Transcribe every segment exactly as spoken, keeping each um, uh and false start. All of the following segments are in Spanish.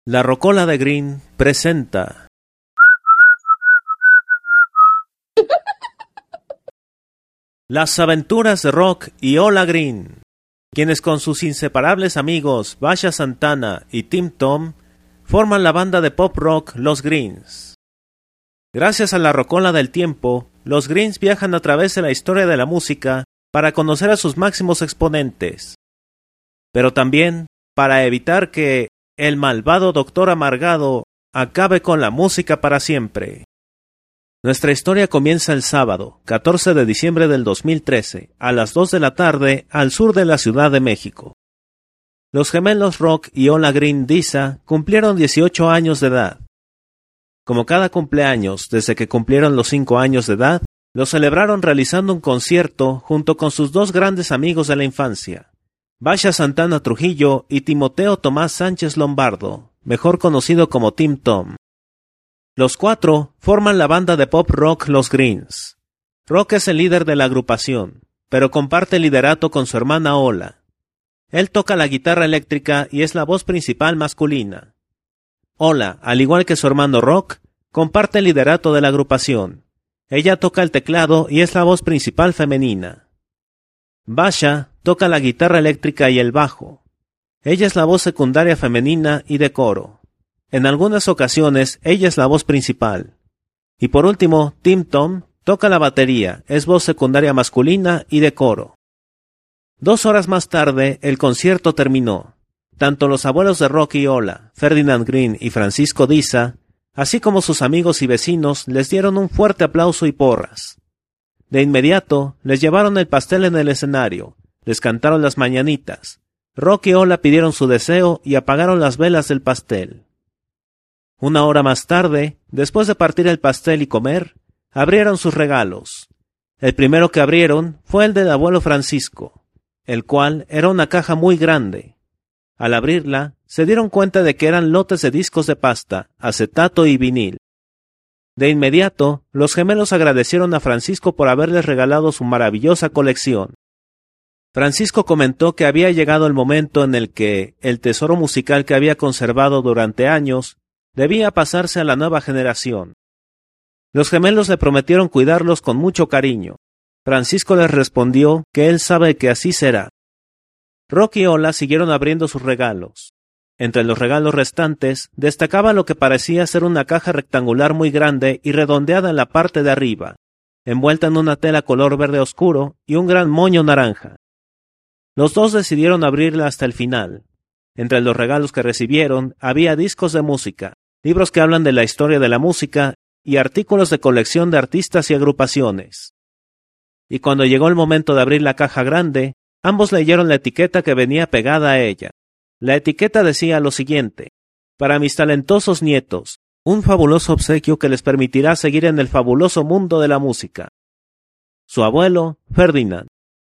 La Rocola de Green presenta Las aventuras de Rock y Ola Green, quienes con sus inseparables amigos Basha Santana y Tim Tom forman la banda de pop rock Los Greens. Gracias a la Rocola del Tiempo, los Greens viajan a través de la historia de la música para conocer a sus máximos exponentes, pero también para evitar que el malvado Doctor Amargado acabe con la música para siempre. Nuestra historia comienza el sábado, catorce de diciembre del dos mil trece, a las dos de la tarde, al sur de la Ciudad de México. Los gemelos Rock y Ola Green Disa cumplieron dieciocho años de edad. Como cada cumpleaños, desde que cumplieron los cinco años de edad, lo celebraron realizando un concierto junto con sus dos grandes amigos de la infancia, Basha Santana Trujillo y Timoteo Tomás Sánchez Lombardo, mejor conocido como Tim Tom. Los cuatro forman la banda de pop rock Los Greens. Rock es el líder de la agrupación, pero comparte el liderato con su hermana Ola. Él toca la guitarra eléctrica y es la voz principal masculina. Ola, al igual que su hermano Rock, comparte el liderato de la agrupación. Ella toca el teclado y es la voz principal femenina. Basha toca la guitarra eléctrica y el bajo. Ella es la voz secundaria femenina y de coro. En algunas ocasiones, ella es la voz principal. Y por último, Tim Tom toca la batería, es voz secundaria masculina y de coro. Dos horas más tarde, el concierto terminó. Tanto los abuelos de Rock y Ola, Ferdinand Green y Francisco Disa, así como sus amigos y vecinos, les dieron un fuerte aplauso y porras. De inmediato, les llevaron el pastel en el escenario, les cantaron las mañanitas. Rock y Ola pidieron su deseo y apagaron las velas del pastel. Una hora más tarde, después de partir el pastel y comer, abrieron sus regalos. El primero que abrieron fue el del abuelo Francisco, el cual era una caja muy grande. Al abrirla, se dieron cuenta de que eran lotes de discos de pasta, acetato y vinil. De inmediato, los gemelos agradecieron a Francisco por haberles regalado su maravillosa colección. Francisco comentó que había llegado el momento en el que el tesoro musical que había conservado durante años debía pasarse a la nueva generación. Los gemelos le prometieron cuidarlos con mucho cariño. Francisco les respondió que él sabe que así será. Rock y Ola siguieron abriendo sus regalos. Entre los regalos restantes destacaba lo que parecía ser una caja rectangular muy grande y redondeada en la parte de arriba, envuelta en una tela color verde oscuro y un gran moño naranja. Los dos decidieron abrirla hasta el final. Entre los regalos que recibieron había discos de música, libros que hablan de la historia de la música y artículos de colección de artistas y agrupaciones. Y cuando llegó el momento de abrir la caja grande, ambos leyeron la etiqueta que venía pegada a ella. La etiqueta decía lo siguiente: para mis talentosos nietos, un fabuloso obsequio que les permitirá seguir en el fabuloso mundo de la música. Su abuelo, Ferdinand.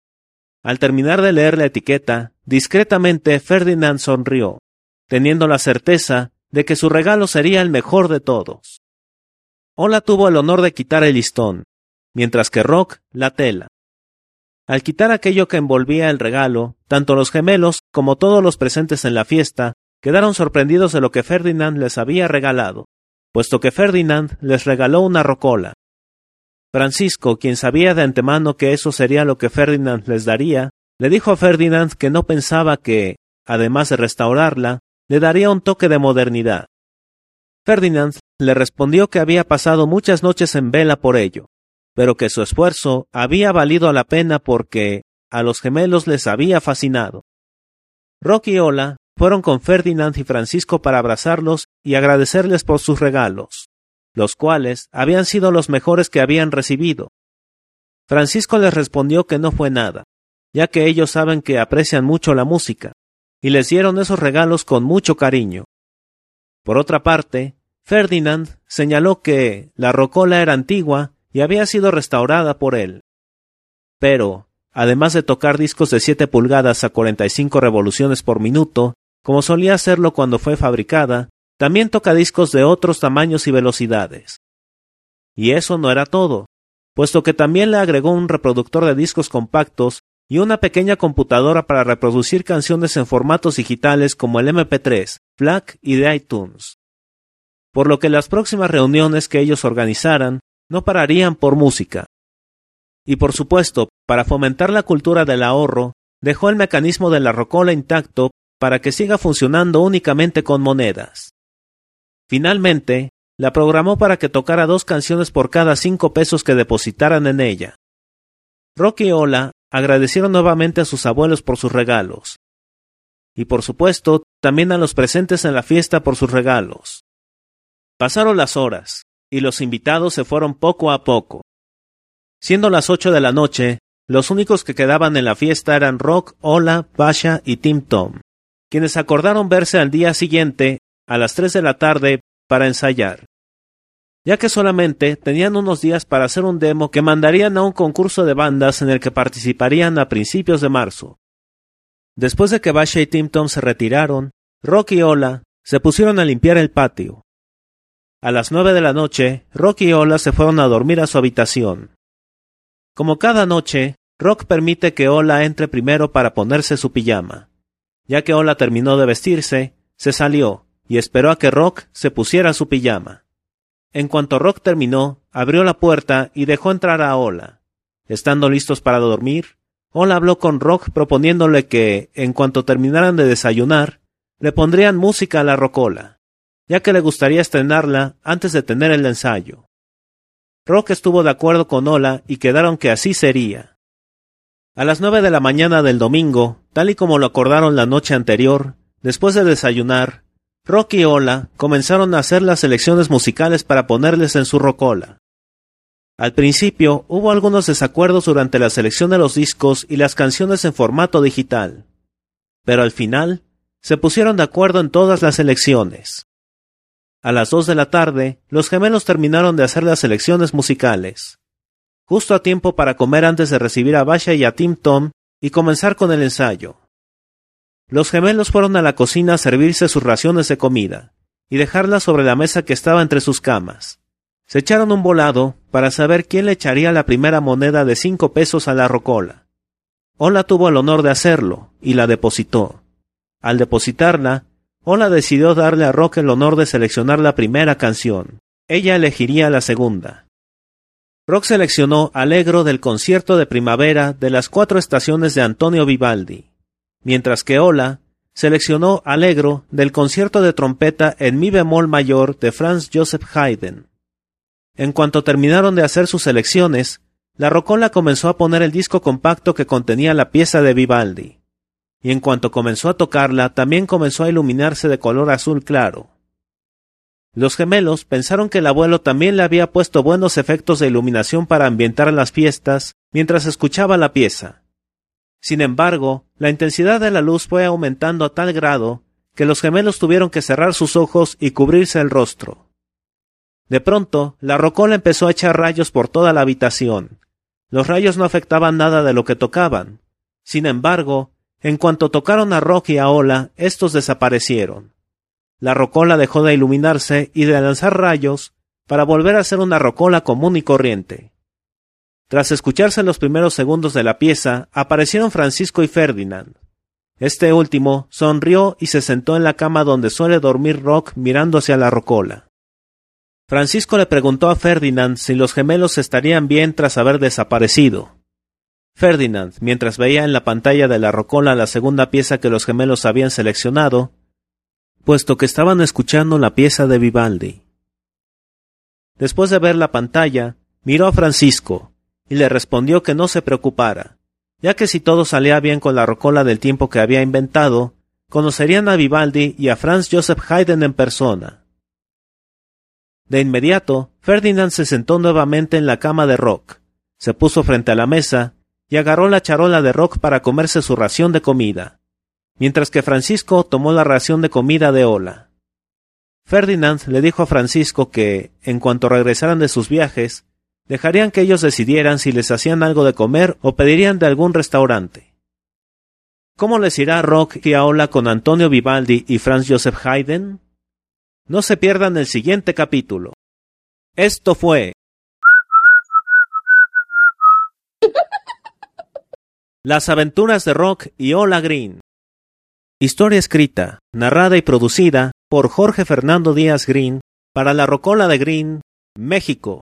Al terminar de leer la etiqueta, discretamente Ferdinand sonrió, teniendo la certeza de que su regalo sería el mejor de todos. Ola tuvo el honor de quitar el listón, mientras que Rock la tela. Al quitar aquello que envolvía el regalo, tanto los gemelos como todos los presentes en la fiesta quedaron sorprendidos de lo que Ferdinand les había regalado, puesto que Ferdinand les regaló una rocola. Francisco, quien sabía de antemano que eso sería lo que Ferdinand les daría, le dijo a Ferdinand que no pensaba que, además de restaurarla, le daría un toque de modernidad. Ferdinand le respondió que había pasado muchas noches en vela por ello, pero que su esfuerzo había valido la pena porque a los gemelos les había fascinado. Rock y Ola fueron con Ferdinand y Francisco para abrazarlos y agradecerles por sus regalos, los cuales habían sido los mejores que habían recibido. Francisco les respondió que no fue nada, ya que ellos saben que aprecian mucho la música, y les dieron esos regalos con mucho cariño. Por otra parte, Ferdinand señaló que la rocola era antigua y había sido restaurada por él. Pero, además de tocar discos de siete pulgadas a cuarenta y cinco revoluciones por minuto, como solía hacerlo cuando fue fabricada, también toca discos de otros tamaños y velocidades. Y eso no era todo, puesto que también le agregó un reproductor de discos compactos y una pequeña computadora para reproducir canciones en formatos digitales como el eme pe tres, FLAC y de iTunes. Por lo que las próximas reuniones que ellos organizaran no pararían por música. Y por supuesto, para fomentar la cultura del ahorro, dejó el mecanismo de la rocola intacto para que siga funcionando únicamente con monedas. Finalmente, la programó para que tocara dos canciones por cada cinco pesos que depositaran en ella. Rock y Ola agradecieron nuevamente a sus abuelos por sus regalos. Y por supuesto, también a los presentes en la fiesta por sus regalos. Pasaron las horas, y los invitados se fueron poco a poco. Siendo las ocho de la noche, los únicos que quedaban en la fiesta eran Rock, Ola, Basha y Tim Tom, quienes acordaron verse al día siguiente, a las tres de la tarde, para ensayar, ya que solamente tenían unos días para hacer un demo que mandarían a un concurso de bandas en el que participarían a principios de marzo. Después de que Basha y Tim Tom se retiraron, Rock y Ola se pusieron a limpiar el patio. A las nueve de la noche, Rock y Ola se fueron a dormir a su habitación. Como cada noche, Rock permite que Ola entre primero para ponerse su pijama. Ya que Ola terminó de vestirse, se salió y esperó a que Rock se pusiera su pijama. En cuanto Rock terminó, abrió la puerta y dejó entrar a Ola. Estando listos para dormir, Ola habló con Rock proponiéndole que, en cuanto terminaran de desayunar, le pondrían música a la rocola, ya que le gustaría estrenarla antes de tener el ensayo. Rock estuvo de acuerdo con Ola y quedaron que así sería. A las nueve de la mañana del domingo, tal y como lo acordaron la noche anterior, después de desayunar, Rock y Ola comenzaron a hacer las selecciones musicales para ponerles en su rocola. Al principio hubo algunos desacuerdos durante la selección de los discos y las canciones en formato digital, pero al final se pusieron de acuerdo en todas las selecciones. A las dos de la tarde, los gemelos terminaron de hacer las selecciones musicales, justo a tiempo para comer antes de recibir a Basha y a Tim Tom y comenzar con el ensayo. Los gemelos fueron a la cocina a servirse sus raciones de comida y dejarlas sobre la mesa que estaba entre sus camas. Se echaron un volado para saber quién le echaría la primera moneda de cinco pesos a la rocola. Ola tuvo el honor de hacerlo y la depositó. Al depositarla, Ola decidió darle a Rock el honor de seleccionar la primera canción. Ella elegiría la segunda. Rock seleccionó Allegro del concierto de primavera de las cuatro estaciones de Antonio Vivaldi, mientras que Ola seleccionó Allegro del concierto de trompeta en mi bemol mayor de Franz Joseph Haydn. En cuanto terminaron de hacer sus selecciones, la rocola comenzó a poner el disco compacto que contenía la pieza de Vivaldi. Y en cuanto comenzó a tocarla, también comenzó a iluminarse de color azul claro. Los gemelos pensaron que el abuelo también le había puesto buenos efectos de iluminación para ambientar las fiestas mientras escuchaba la pieza. Sin embargo, la intensidad de la luz fue aumentando a tal grado que los gemelos tuvieron que cerrar sus ojos y cubrirse el rostro. De pronto, la rocola empezó a echar rayos por toda la habitación. Los rayos no afectaban nada de lo que tocaban. Sin embargo, en cuanto tocaron a Rock y a Ola, estos desaparecieron. La rocola dejó de iluminarse y de lanzar rayos para volver a ser una rocola común y corriente. Tras escucharse los primeros segundos de la pieza, aparecieron Francisco y Ferdinand. Este último sonrió y se sentó en la cama donde suele dormir Rock mirando hacia la rocola. Francisco le preguntó a Ferdinand si los gemelos estarían bien tras haber desaparecido. Ferdinand, mientras veía en la pantalla de la rocola la segunda pieza que los gemelos habían seleccionado, puesto que estaban escuchando la pieza de Vivaldi. Después de ver la pantalla, miró a Francisco y le respondió que no se preocupara, ya que si todo salía bien con la rocola del tiempo que había inventado, conocerían a Vivaldi y a Franz Joseph Haydn en persona. De inmediato, Ferdinand se sentó nuevamente en la cama de Rock, se puso frente a la mesa y agarró la charola de Rock para comerse su ración de comida, mientras que Francisco tomó la ración de comida de Ola. Ferdinand le dijo a Francisco que, en cuanto regresaran de sus viajes, dejarían que ellos decidieran si les hacían algo de comer o pedirían de algún restaurante. ¿Cómo les irá a Rock y a Ola con Antonio Vivaldi y Franz Joseph Haydn? No se pierdan el siguiente capítulo. Esto fue Las aventuras de Rock y Ola Green. Historia escrita, narrada y producida por Jorge Fernando Díaz Green para La Rocola de Green, México.